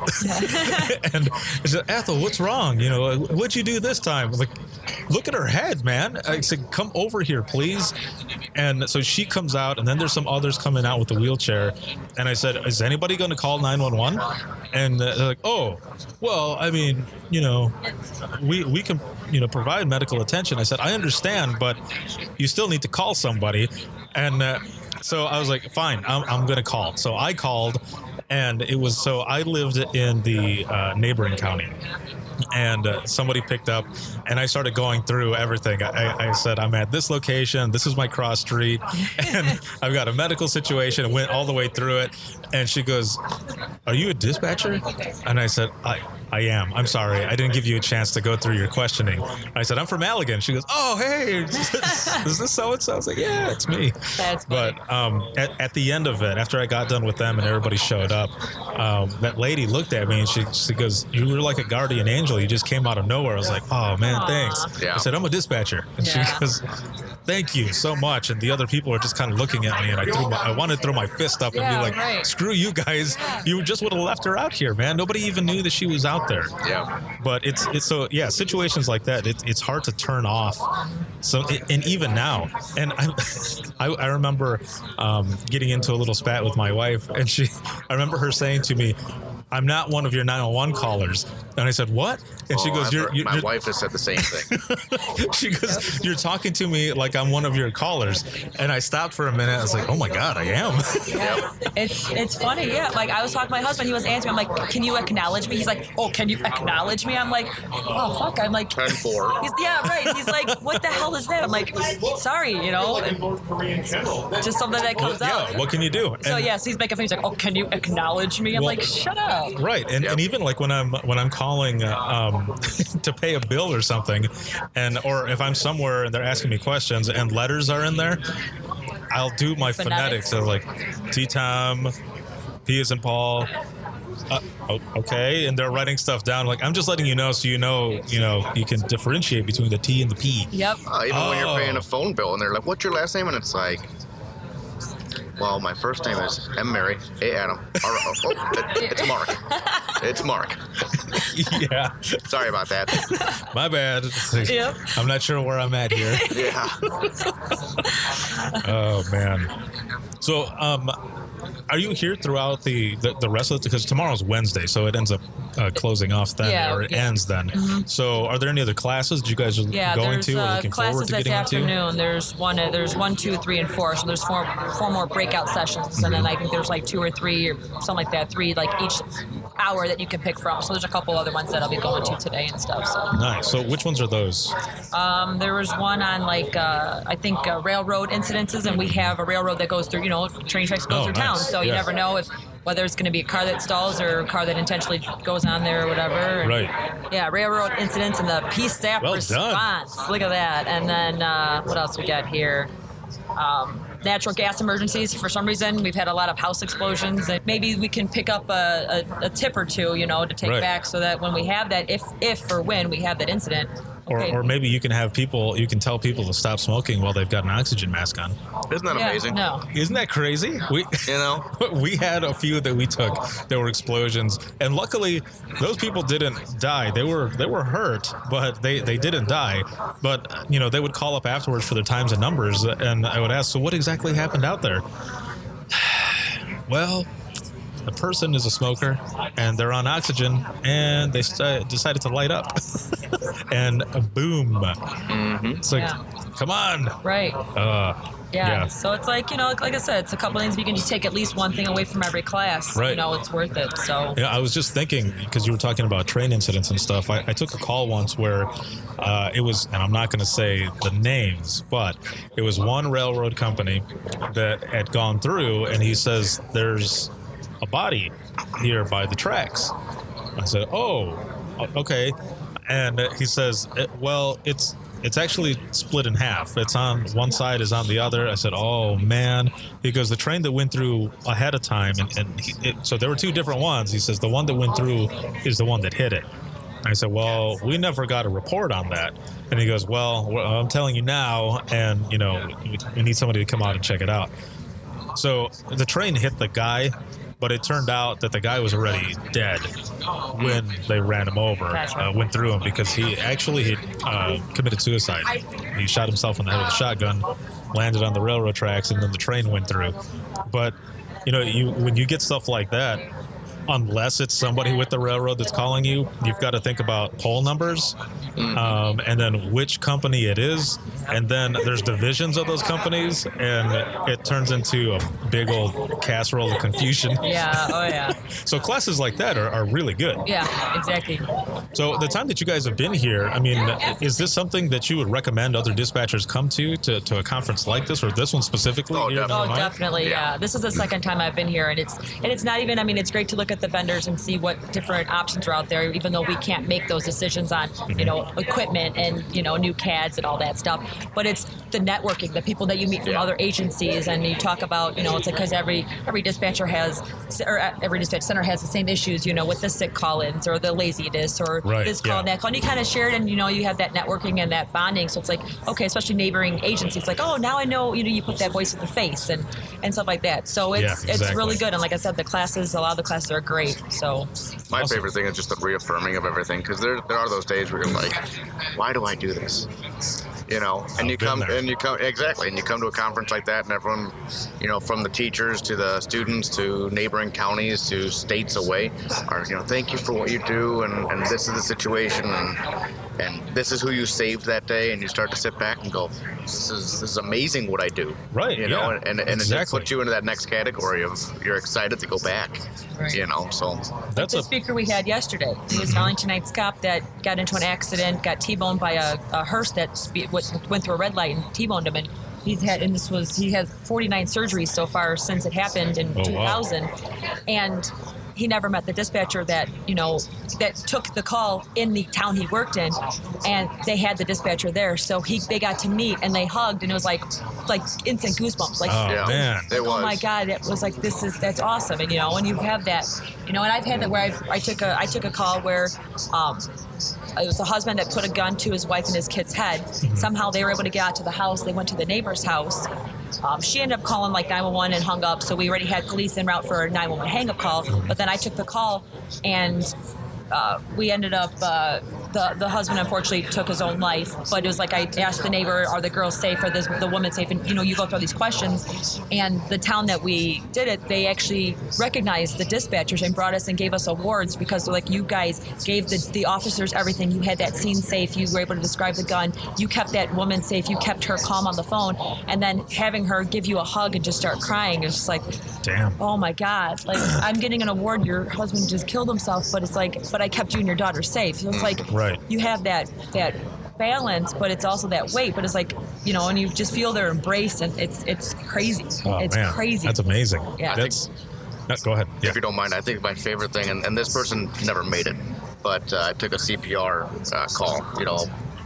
And I said, "Ethel, what's wrong? You know, what'd you do this time?" I was like, "Look at her head, man." I said, "Come over here, please." And so she comes out, and then there's some others coming out with the wheelchair. And I said, "Is anybody going to call nine one one?" And they're like, "Oh, well, I mean, you know, we we can, you know, provide medical attention." I said, "I understand, but you still need to call somebody." And uh, so I was like, "Fine, I'm, I'm going to call." So I called, and it was so I lived in the uh, neighboring county. And uh, somebody picked up, and I started going through everything. I, I said, "I'm at this location. This is my cross street, and I've got a medical situation." And went all the way through it. And she goes, "Are you a dispatcher?" And I said, "I, I am. I'm sorry. I didn't give you a chance to go through your questioning." I said, "I'm from Allegan." She goes, "Oh, hey, is this, is this so-and-so?" I was like, "Yeah, it's me." That's funny. But um, at, at the end of it, after I got done with them and everybody showed up, um, that lady looked at me and she, she goes, "You were like a guardian angel. You just came out of nowhere." I was like, "Oh, man, Aw. thanks." Yeah. I said, "I'm a dispatcher." And Yeah. she goes, "Thank you so much." And the other people are just kind of looking at me, and I threw my, I wanted to throw my fist up and Yeah, be like, right. "Screw you guys. You just would have left her out here, man. Nobody even knew that she was out there." Yeah. But it's it's so yeah, situations like that, it, it's hard to turn off. So and even now, and I I, I remember um, getting into a little spat with my wife, and she I remember her saying to me, I'm not one of your nine one one callers. And I said, what? And she Oh, goes, I've you're, heard- you're, my you're wife has said the same thing. she goes, you're talking to me like I'm one of your callers. And I stopped for a minute. I was like, oh my God, I am. Yeah. It's it's funny, yeah. Like I was talking to my husband, he was answering. I'm like, can you acknowledge me? He's like, oh, can you acknowledge me? I'm like, oh fuck. I'm like, ten four. he's, yeah, right. He's like, what the hell is that? I'm like, sorry, you know, just something that comes out. Yeah, what can you do? So And- yes, he's making fun. He's like, oh, can you acknowledge me? I'm Well- like, shut up. Right, and, Yep. and even like when I'm when I'm calling uh, um, to pay a bill or something, and or if I'm somewhere and they're asking me questions and letters are in there, I'll do my phonetics, Phonetics. of like T Tom, P as in Paul. Uh, o- okay, and they're writing stuff down. Like I'm just letting you know, so you know, you know, you can differentiate between the T and the P. Yep. Uh, even when you're Oh. paying a phone bill and they're like, what's your last name? And it's like, well, my first name is M. Mary, A. Adam. R- oh, oh, it, it's Mark. It's Mark. Yeah, Sorry about that. my bad. Yep. I'm not sure where I'm at here. Yeah. Oh man. So, um, are you here throughout the, the, the rest of it? Because tomorrow's Wednesday, so it ends up uh, closing off then, Yeah, or it yeah. ends then. So, are there any other classes that you guys are Yeah, going there's to or uh, looking classes forward to this getting into? afternoon. There's one, uh, there's one, two, three, and four. So there's four, four more breakout sessions, and then I think there's like two or three or something like that. Three like each hour that you can pick from. So there's a couple other ones that I'll be going to today and stuff. So Nice. So, which ones are those? um, there was one on like uh, I think uh, railroad incidences, and we have a railroad that goes through. You know, train tracks go Oh, through town, nice. so you Yeah. never know if whether it's going to be a car that stalls or a car that intentionally goes on there or whatever. And, Right. Yeah, railroad incidents and the P S A P Well done. response. Look at that. And then uh, what else we got here? Um, natural gas emergencies. For some reason, we've had a lot of house explosions, and maybe we can pick up a, a, a tip or two, you know, to take Right. back, so that when we have that, if if or when we have that incident, okay, Or, or maybe you can have people, you can tell people to stop smoking while they've got an oxygen mask on. Isn't that yeah, amazing? no, Isn't that crazy? We, You know? we had a few that we took that were explosions, and luckily those people didn't die. They were they were hurt, but they, they didn't die. But you know, they would call up afterwards for their times and numbers, and I would ask, so what exactly happened out there? Well, the person is a smoker, and they're on oxygen, and they st- decided to light up, and boom! It's like, Yeah. come on, right. uh, Yeah. Yeah. So it's like, you know, like I said, it's a couple things. If you can just take at least one thing away from every class, Right. you know, it's worth it. So Yeah, I was just thinking, because you were talking about train incidents and stuff. I, I took a call once where uh, it was, and I'm not going to say the names, but it was one railroad company that had gone through, and he says, there's a body here by the tracks. I said, oh, okay. And he says, well, it's it's actually split in half. It's on one side is on the other. I said, oh man. He goes, the train that went through ahead of time, and, and he, it, so there were two different ones. He says the one that went through is the one that hit it. I said, well, we never got a report on that. And he goes, well, well, I'm telling you now, and you know, we, we need somebody to come out and check it out. So the train hit the guy, but it turned out that the guy was already dead when they ran him over, uh, went through him, because he actually had uh, committed suicide. He shot himself in the head with a shotgun, landed on the railroad tracks, and then the train went through. But, you know, you when you get stuff like that, unless it's somebody with the railroad that's calling you, you've got to think about poll numbers, um, and then which company it is, and then there's divisions of those companies, and it turns into a big old casserole of confusion. yeah, oh yeah, So classes like that are, are really good. yeah, exactly. So the time that you guys have been here, I mean, is this something that you would recommend other dispatchers come to, to, to a conference like this, or this one specifically? Oh, here in definitely. Oh, Illinois? definitely. Yeah. This is the second time I've been here, and it's and it's not even. I mean, it's great to look at the vendors and see what different options are out there. Even though we can't make those decisions on, you know, equipment and you know new C A Ds and all that stuff, but it's the networking, the people that you meet from Yeah. other agencies, and you talk about, you know, it's because every every dispatcher has, or every dispatch center has the same issues, you know, with the sick call-ins or the laziness or Right, this call yeah. and that call, and you kind of share it, and you know, you have that networking and that bonding. So it's like, okay, especially neighboring agencies, like, oh, now I know, you know, you put that voice to the face and and stuff like that. So it's Yeah, it's exactly. really good. And like I said, the classes, a lot of the classes are great. So My Awesome. favorite thing is just the reaffirming of everything, because there, there are those days where you're like, why do I do this? You know, and I've you been come there. and you come exactly, and you come to a conference like that, and everyone, you know, from the teachers to the students to neighboring counties to states away, are you know, thank you for what you do, and, and this is the situation, and and this is who you saved that day, and you start to sit back and go, this is this is amazing what I do, Right, You know, yeah, and and, and it just exactly. puts you into that next category of you're excited to go back, Right. you know, so That's the a speaker we had yesterday, he was an Arlington Heights cop that got into an accident, got T-boned by a, a hearse that spe- went, went through a red light and T-boned him. And he's had, and this was, he has forty-nine surgeries so far since it happened in Oh, wow. two thousand. And he never met the dispatcher that, you know, that took the call in the town he worked in, and they had the dispatcher there. So he, they got to meet and they hugged, and it was like, like instant goosebumps. Like, Oh, yeah, man. it oh was. my God, it was like, this is, that's awesome. And, you know, when you have that, you know, and I've had that where I've, I took a, I took a call where, um, it was a husband that put a gun to his wife and his kid's head. Mm-hmm. Somehow they were able to get out to the house. They went to the neighbor's house. Um, she ended up calling like nine one one and hung up. So we already had police en route for a nine one one hang-up call. But then I took the call, and uh, we ended up, uh, the, the husband unfortunately took his own life. But it was like I asked the neighbor, are the girls safe? Are this, the woman safe? And, you know, you go through all these questions. And the town that we did it, they actually recognized the dispatchers and brought us and gave us awards because they're like, you guys gave the, the officers everything. You had that scene safe. You were able to describe the gun. You kept that woman safe. You kept her calm on the phone. And then having her give you a hug and just start crying is just like, damn. oh my God, like I'm getting an award. Your husband just killed himself, but it's like, but I kept you and your daughter safe. So it's like, Right. you have that, that balance, but it's also that weight, but it's like, you know, and you just feel their embrace, and it's, it's crazy. Oh, it's man. crazy. That's amazing. Yeah. That's, no, go ahead. Yeah. If you don't mind, I think my favorite thing, and, and this person never made it, but uh, I took a C P R uh, call. You know,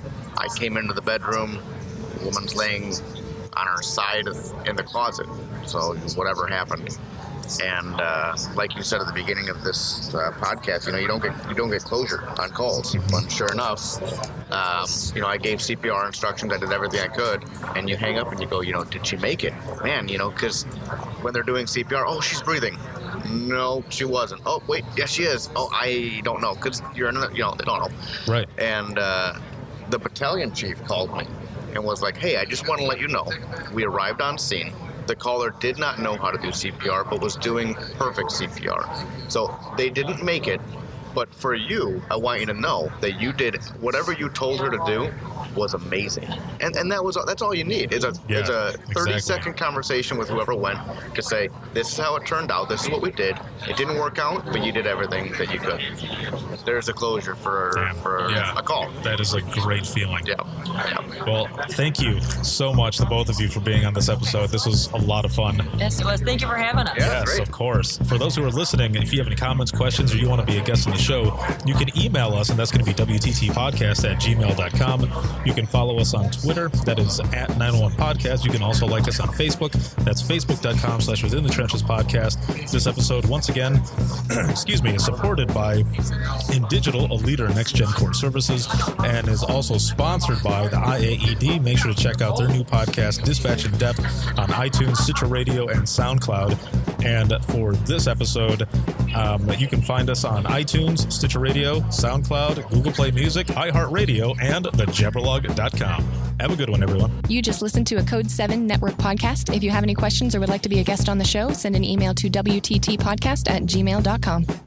I came into the bedroom, the woman's laying on her side in the closet, so whatever happened. And uh, like you said at the beginning of this uh, podcast, you know, you don't get you don't get closure on calls. But sure enough, um, you know, I gave C P R instructions. I did everything I could, and you hang up and you go, you know, did she make it? Man, you know, because when they're doing C P R, oh, she's breathing. No, she wasn't. Oh, wait, yes, she is. Oh, I don't know, because you're in, a, you know, they don't know. Right. And uh, the battalion chief called me and was like, hey, I just want to let you know, we arrived on scene. The caller did not know how to do C P R, but was doing perfect C P R. So they didn't make it, but for you, I want you to know that you did whatever you told her to do was amazing. And and that was that's all you need. Is a Yeah, is a thirty exactly. second conversation with whoever went to say, this is how it turned out, this is what we did. It didn't work out, but you did everything that you could. There's a closure for Damn. for Yeah. a call. That is a great feeling. Yeah. yeah. Well, thank you so much, the both of you, for being on this episode. This was a lot of fun. Yes, it was. Thank you for having us. Yeah. Yes, great. of course. For those who are listening, if you have any comments, questions, or you want to be a guest on the show, you can email us, and that's going to be W T T podcast at gmail dot com. You can follow us on Twitter. That is at nine one one podcast. You can also like us on Facebook. That's facebook dot com slash within the trenches podcast. This episode, once again, excuse me, is supported by In Digital, a leader in next-gen court services, and is also sponsored by the I A E D. Make sure to check out their new podcast, Dispatch in Depth, on iTunes, Stitcher Radio, and SoundCloud. And for this episode, um, you can find us on iTunes, Stitcher Radio, SoundCloud, Google Play Music, iHeartRadio, and the jabberlog dot com. Have a good one, everyone. You just listened to a Code seven Network podcast. If you have any questions or would like to be a guest on the show, send an email to W T T podcast at gmail dot com.